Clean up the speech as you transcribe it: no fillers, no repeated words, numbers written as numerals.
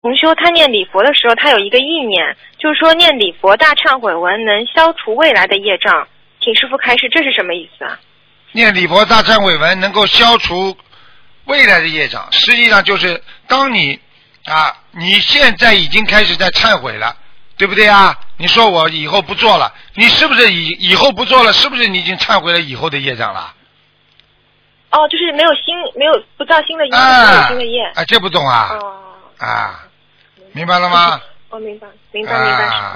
同修他念礼佛的时候，他有一个意念，就是说念礼佛大忏悔文能消除未来的业障，请师父开示，这是什么意思啊？ 念礼佛大忏悔文能够消除未来的业障，实际上就是当你现在已经开始在忏悔了，对不对啊？你说我以后不做了，你是不是以后不做了？是不是你已经忏悔了以后的业障了？ 哦，就是没有不造新的业，没有新的业。 这不懂啊？ 哦。 明白了吗？ 明白。